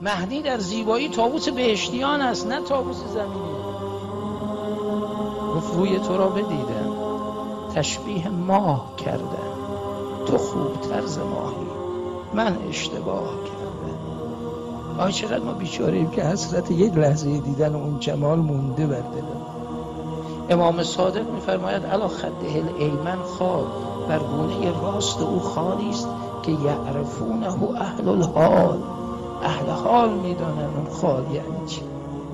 مهدی در زیبایی طاووس بهشتیان است، نه طاووس زمینی. گفت روی تو را بدیدم، تشبیه ماه کردم، تو خوبتر ز ماهی، من اشتباه کردم. آی چقدر ما بیچاره‌ایم که حسرت یک لحظه دیدن اون جمال مونده بر دلم. امام صادق می‌فرماید الا خده الایمن خال، بر گونه راست او خالی است که یعرفونه اهل الحال، اهل حال میدانن اون خال یعنی چی.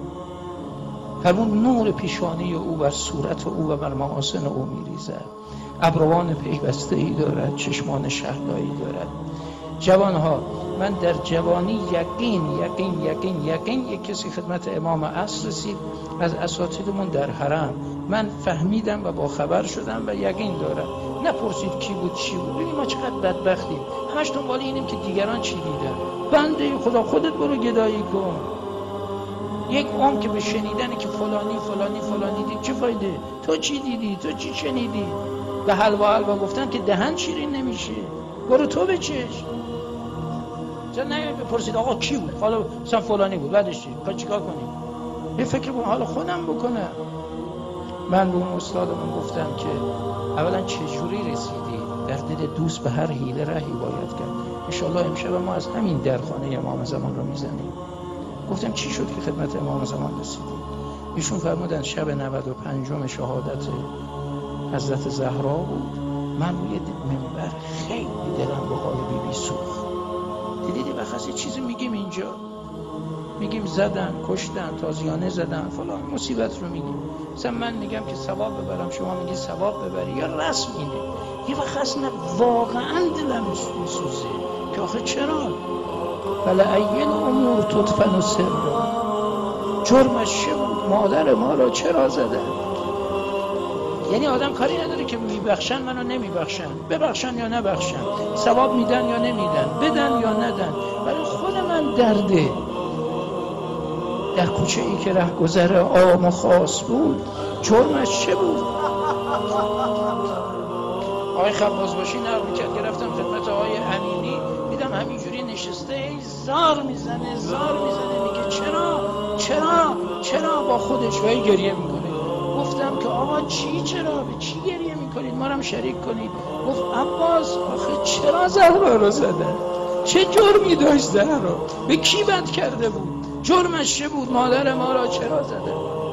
همون نور پیشانی او بر صورت او و بر محاسن او میریزد، ابروان پیوسته ای دارد، چشمان شهلایی دارد. جوانها، من در جوانی یقین یک کسی خدمت امام عصر رسید از اساتیدمون در حرم، من فهمیدم و با خبر شدم و یقین دارم. نپرسید کی بود چی بود. ببین ما چقدر بدبختیم، همش دنبال اینیم که دیگران چی دیدن. بنده خدا خودت برو گدایی کن. یک عمر که به شنیدنی که فلانی دید چه فایده؟ تو چی دیدی؟ تو چی شنیدی؟ به حلوا گفتن که دهن شیرین نمیشه، برو تو بچش. چرا نه بپرسید آقا کی بود؟ حالا مثلا فلانی بود، بعدش چی؟ میخوای چیکار کنی؟ یه فکر کن حالا خودم بکنم. من به اون استادمون گفتم که اولا چجوری رسیدی؟ در دل دوست به هر حیله رهی باید کرد. انشالله امشب ما از همین درخانه امام زمان رو میزنیم. گفتم چی شد که خدمت امام زمان رسیدی؟ ایشون فرمودن شب 95 شهادت حضرت زهرا بود، من روی منبر خیلی دلم به حال بیبی سوخت. دیدی بخواست یه چیزی میگیم اینجا، میگیم زدن، کشتن، تازیانه زدن، فلان مصیبت رو میگیم. مثلا من میگم که ثواب ببرم، شما میگی ثواب ببری، یا رسم اینه. یه وقت نه واقعا دلم میسوزه که آخه چرا؟ فلعین امور تدفن سر، جرمش چه بود؟ مادر ما را چرا زدن؟ یعنی آدم کاری نداره که میبخشن منو نمیبخشن، ببخشن یا نبخشن، ثواب میدن یا نمیدن، بدن یا ندن، ولی خود من درده. در کوچه ای که ره گذر عام و خاص بود، جرمش چه بود؟ آقای خباز باشی نقل میکرد که رفتم خدمت آقای امینی، دیدم همینجوری نشسته زار میزنه میگه چرا با خودش وای گریه میکنه. گفتم که آقا چرا به چی گریه میکنید؟ ما رو هم شریک کنید. گفت عباس آخه چرا زهرا رو زدن؟ چه جرمی داشت زهرا؟ به کی بد کرده بود؟ جرمش چه بود؟ مادر ما را چرا زدن؟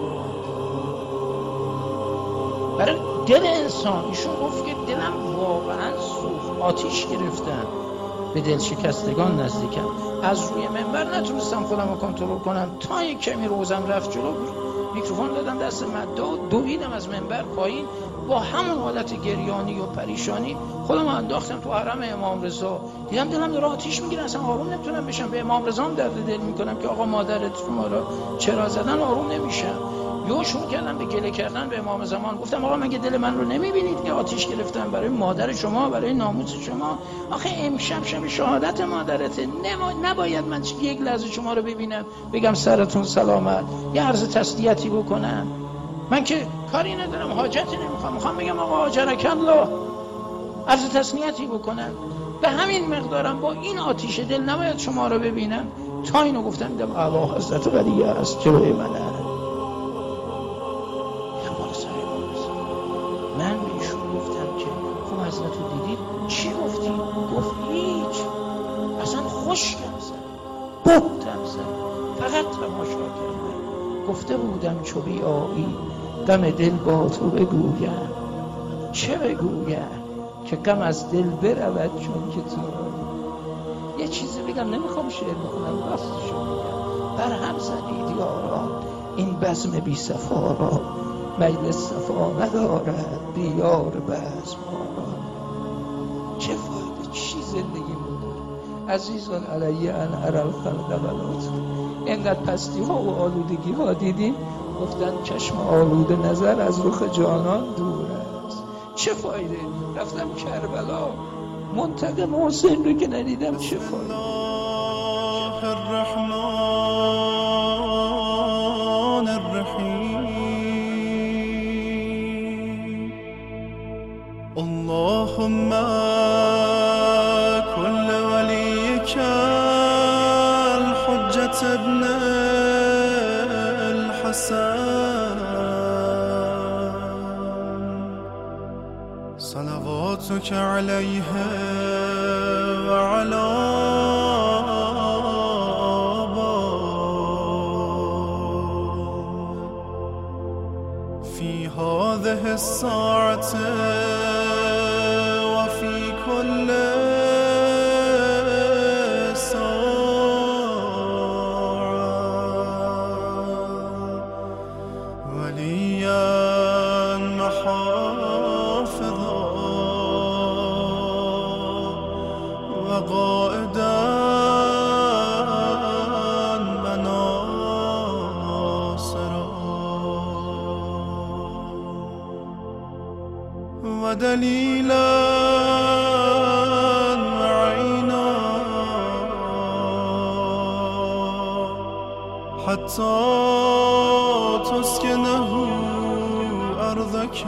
برای دل انسان ایشون گفت که دلم واقعا سوخت، آتیش گرفتم، به دل شکستگان نزدیکم. از روی منبر نتونستم خودم رو کنترل کنم، تا یک کمی روزم رفت جلو، میکروفون دادم دست مده و دویدم از منبر پایین، با همون حالت گریانی و پریشانی خودم انداختم تو حرم امام رضا. دیدم دلم داره آتیش میگیره، اصلا آروم نمیتونم بشم. به امام رضا هم درد دل میکنم که آقا مادرت ما را چرا زدن، آروم نمیشم. یا شروع کردم به گله کردن به امام زمان. گفتم آقا مگه دل من رو نمیبینید که آتیش گرفتم برای مادر شما، برای ناموس شما؟ آخه امشب شب شهادت مادرته، نباید من یک لحظه شما رو ببینم بگم سرتون سلامت، یه عرض تسلیتی بکنم؟ من که کاری ندارم، حاجتی نمیخوام، میخوام بگم آقا آجرک الله، عرض تسلیتی بکنم. به همین مقدارم با این آتیش دل نباید شما رو ببینم. تا اینو گفتم دیدم اعلی حضرت ولی است جلوی منه. من به ایشون گفتم که خب حضرت رو دیدید چی گفتی؟ گفت هیچ، اصلا خشکم زد، بودم زد، فقط تماشا کردم. گفته بودم چو بیایی غم دل با تو بگویم، چه بگویم که غم از دل برود چون که تو. یه چیزی بگم، نمیخوام شعر بخونم، راستشو میگم. بر هم زدید یاران این بزم بی صفا را، مجلس صفا ندارد بیار بزم را. چه فایده؟ چی زندگی بود؟ عزیزان علیه ان اری الخلق بلات. اینقدر پستی ها و آلودگی ها دیدیم، گفتن چشم آلوده نظر از رخ جانان دور است. چه فایده؟ رفتم کربلا، منتقم حسین رو که ندیدم، چه فایده؟ الرحمن الرحیم اللهم كل وليك الحجة طلحة ابن الحسن صلواتك عليه وعلى في هذه الساعة وفي كل وقائدا وناصرا ودليلا وعينا حتى تسكنه أرضك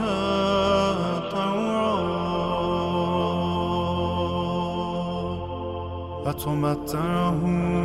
طوعا وتمتعه